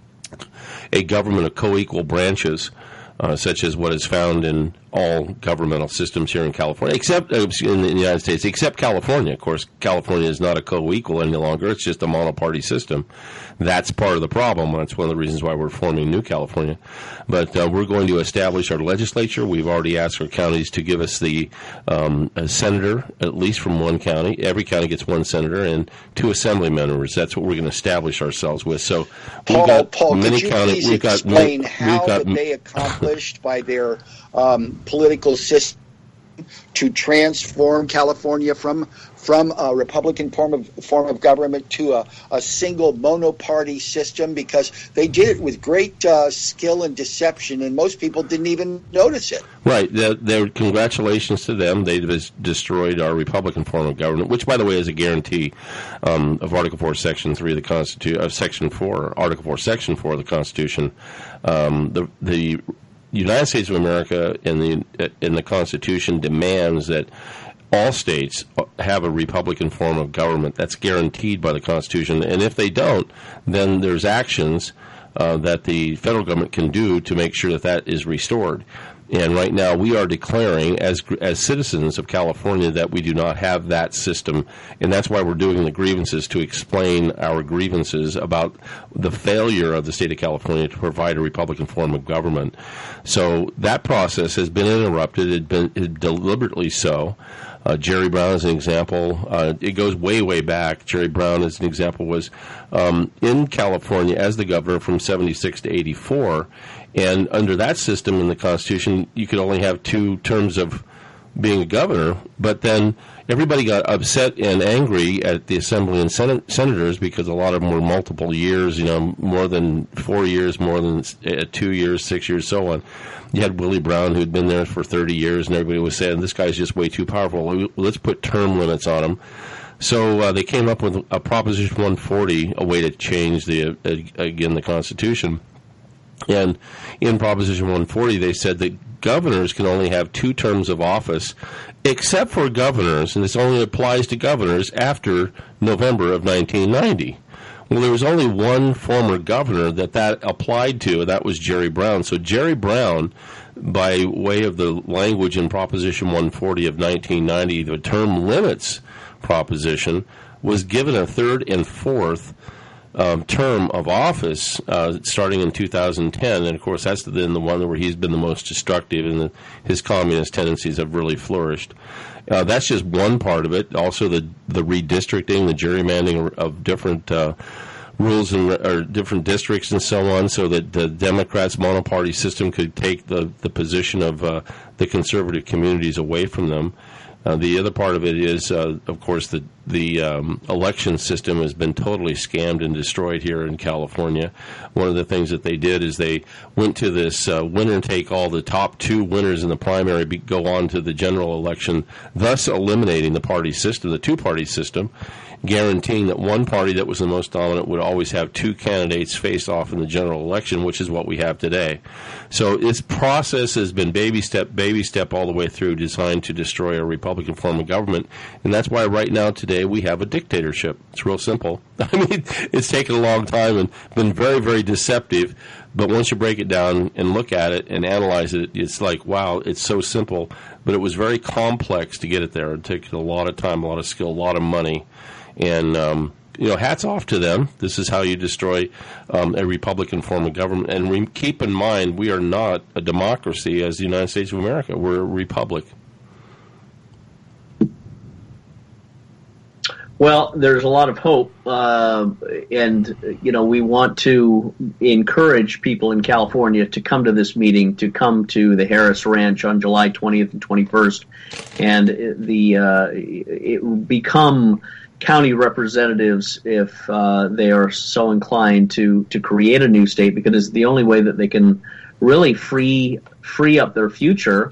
[SPEAKER 10] a government of co-equal branches, such as what is found in all governmental systems here in California, except in the United States, except California. Of course, California is not a co-equal any longer. It's just a monoparty system. That's part of the problem. That's one of the reasons why we're forming New California. But we're going to establish our legislature. We've already asked our counties to give us a senator, at least from one county. Every county gets one senator and 2 assembly members. That's what we're going to establish ourselves with. So
[SPEAKER 3] Paul, could you please explain how they accomplished by their political system to transform California from a Republican form of government to a single monoparty system, because they did it with great skill and deception, and most people didn't even notice it.
[SPEAKER 10] Right. Congratulations to them. They destroyed our Republican form of government, which, by the way, is a guarantee of Article 4, Section 3 of the Constitution, of Section 4, Article 4, Section 4 of the Constitution. The United States of America in the Constitution demands that all states have a Republican form of government. That's guaranteed by the Constitution. And if they don't, then there's actions that the federal government can do to make sure that is restored. And right now we are declaring as citizens of California that we do not have that system, and that's why we're doing the grievances, to explain our grievances about the failure of the state of California to provide a Republican form of government. So that process has been interrupted, deliberately so. Jerry Brown is an example. It goes way, way back. Jerry Brown, as an example, was in California as the governor from 76 to 84. And under that system in the Constitution, you could only have 2 terms of being a governor. But then everybody got upset and angry at the Assembly and senators because a lot of them were multiple years, more than 4 years, more than 2 years, 6 years, so on. You had Willie Brown, who'd been there for 30 years, and everybody was saying, this guy's just way too powerful. Let's put term limits on him. So they came up with a Proposition 140, a way to change the Constitution. And in Proposition 140, they said that governors can only have 2 terms of office, except for governors, and this only applies to governors after November of 1990. Well, there was only one former governor that applied to, and that was Jerry Brown. So Jerry Brown, by way of the language in Proposition 140 of 1990, the term limits proposition, was given a 3rd and 4th term of office starting in 2010, and of course that's then the one where he's been the most destructive, and his communist tendencies have really flourished. That's just one part of it. Also the redistricting, the gerrymandering of different rules or different districts and so on, so that the Democrats' monoparty system could take the position of the conservative communities away from them. The other part of it is, of course, the election system has been totally scammed and destroyed here in California. One of the things that they did is they went to this winner take all, the top 2 winners in the primary go on to the general election, thus eliminating the party system, the two-party system, guaranteeing that one party that was the most dominant would always have 2 candidates face off in the general election, which is what we have today. So this process has been baby step all the way through, designed to destroy a Republican form of government, and that's why right now today we have a dictatorship. It's real simple. I mean, it's taken a long time and been very, very deceptive, but once you break it down and look at it and analyze it, it's like, wow, it's so simple, but it was very complex to get it there. It took a lot of time, a lot of skill, a lot of money. And, hats off to them. This is how you destroy a Republican form of government. And keep in mind, we are not a democracy as the United States of America. We're a republic.
[SPEAKER 11] Well, there's a lot of hope, and we want to encourage people in California to come to this meeting, to come to the Harris Ranch on July 20th and 21st, and it will become county representatives if they are so inclined to create a new state, because it's the only way that they can really free up their future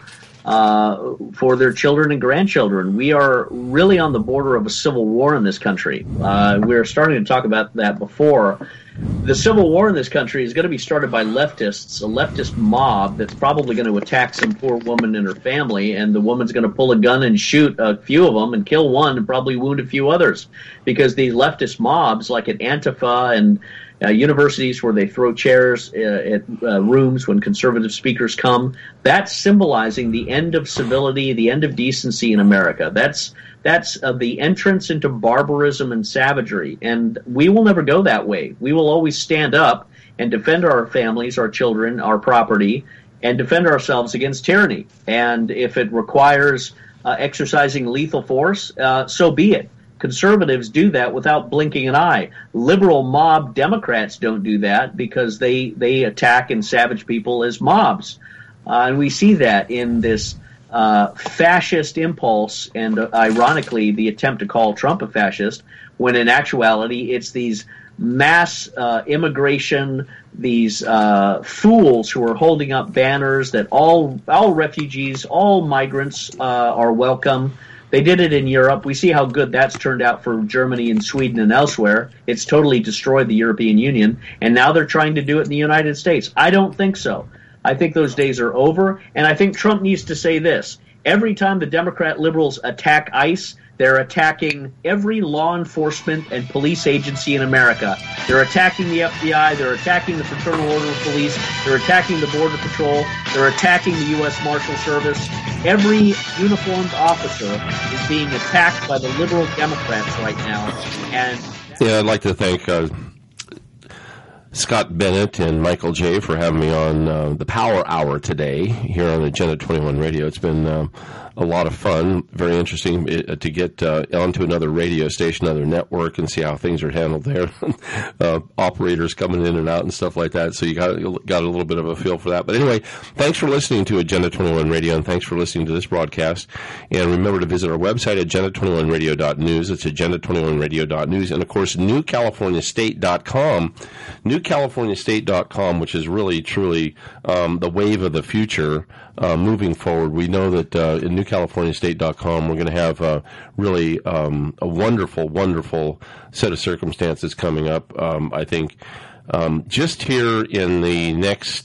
[SPEAKER 11] for their children and grandchildren. We are really on the border of a civil war in this country. We were starting to talk about that before. The civil war in this country is going to be started by leftists, a leftist mob that's probably going to attack some poor woman and her family, and the woman's going to pull a gun and shoot a few of them and kill one and probably wound a few others, because these leftist mobs, like at Antifa and universities where they throw chairs at rooms when conservative speakers come, that's symbolizing the end of civility, the end of decency in America. That's the entrance into barbarism and savagery, and we will never go that way. We will always stand up and defend our families, our children, our property, and defend ourselves against tyranny. And if it requires exercising lethal force, so be it. Conservatives do that without blinking an eye. Liberal mob Democrats don't do that because they attack and savage people as mobs. And we see that in this fascist impulse, and ironically, the attempt to call Trump a fascist, when in actuality it's these mass immigration, these fools who are holding up banners that all refugees, all migrants are welcome. They did it in Europe. We see how good that's turned out for Germany and Sweden and elsewhere. It's totally destroyed the European Union, and now they're trying to do it in the United States. I don't think so. I think those days are over, and I think Trump needs to say this. Every time the Democrat liberals attack ICE, they're attacking every law enforcement and police agency in America. They're attacking the FBI. They're attacking the Fraternal Order of Police. They're attacking the Border Patrol. They're attacking the U.S. Marshal Service. Every uniformed officer is being attacked by the liberal Democrats right now. And
[SPEAKER 10] yeah, I'd like to thank Scott Bennett and Michael J. for having me on the Power Hour today here on Agenda 21 Radio. It's been a lot of fun, very interesting to get onto another radio station, another network, and see how things are handled there. Operators coming in and out and stuff like that, so you got a little bit of a feel for that. But anyway, thanks for listening to Agenda 21 Radio, and thanks for listening to this broadcast. And remember to visit our website, agenda21radio.news. It's agenda21radio.news. And, of course, newcaliforniastate.com. Newcaliforniastate.com, which is really, truly the wave of the future moving forward. We know that in newcaliforniastate.com we're going to have really a wonderful, wonderful set of circumstances coming up. I think just here in the next,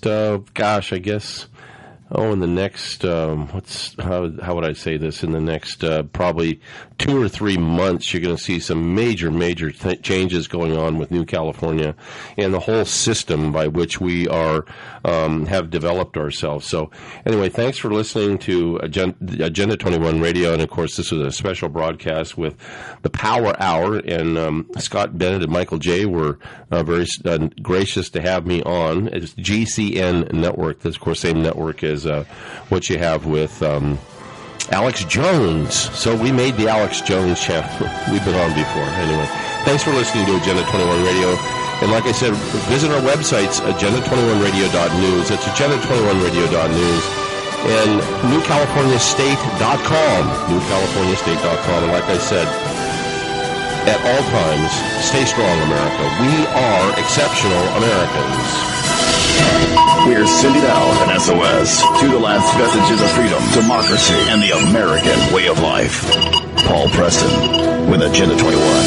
[SPEAKER 10] in the next, how would I say this? In the next probably 2 or 3 months, you're going to see some major changes going on with New California and the whole system by which we are have developed ourselves. So anyway, thanks for listening to Agenda 21 Radio, and of course this was a special broadcast with the Power Hour, and Scott Bennett and Michael J. were very gracious to have me on. It's GCN Network. That's of course same network as what you have with Alex Jones. So we made the Alex Jones channel. We've been on before. Anyway, thanks for listening to Agenda 21 Radio. And like I said, visit our websites, agenda21radio.news. That's agenda21radio.news. and newcaliforniastate.com. Newcaliforniastate.com. And like I said, at all times, stay strong, America. We are exceptional Americans.
[SPEAKER 9] We're sending out an SOS to the last vestiges of freedom, democracy, and the American way of life. Paul Preston with Agenda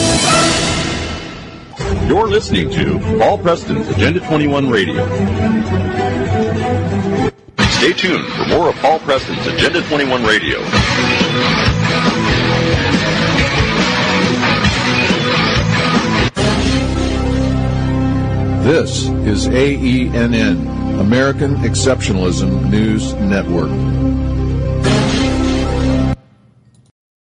[SPEAKER 9] 21.
[SPEAKER 4] You're listening to Paul Preston's Agenda 21 Radio. Stay tuned for more of Paul Preston's Agenda 21 Radio.
[SPEAKER 22] This is AENN, American Exceptionalism News Network.